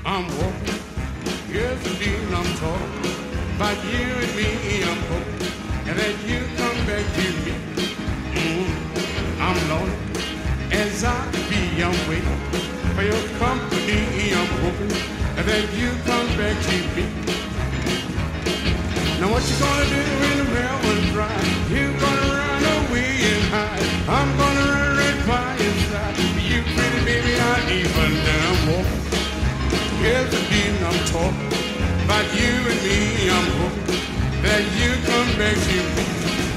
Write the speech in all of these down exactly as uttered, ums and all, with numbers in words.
I'm walking, yes indeed I'm talking about you and me. I'm hoping and that you come back to me. Mm, I'm lonely as I be. I'm waiting for your company. I'm hoping that you come back to me. Now what you gonna do when the well was dry? You gonna run away and hide? I'm gonna run right by your side. You pretty baby, I even down walking. Yes, indeed, I'm talking about you and me. I'm hoping that you come back to me.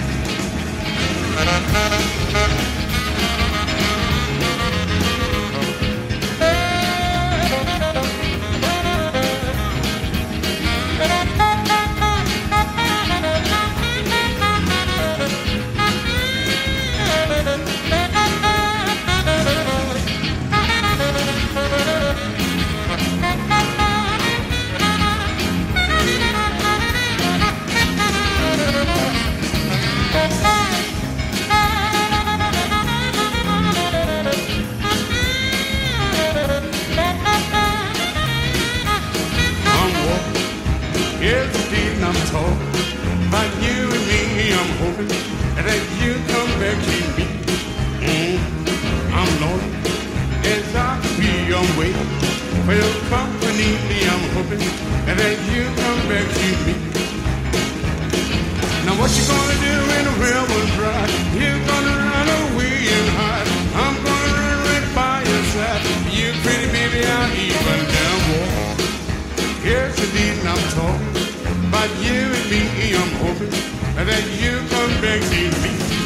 Yes, indeed, I'm talking about you and me. I'm hoping that you come back to me. Mm, I'm lonely as I be. I'm waiting for your company. I'm hoping that you come back to me. Now what you gonna do when the well was dry? You gonna run away and hide? I'm gonna run right by your side. You pretty baby, I'll even down walk. Yes, indeed, I'm talking about you and me. I'm hoping that you come back to me.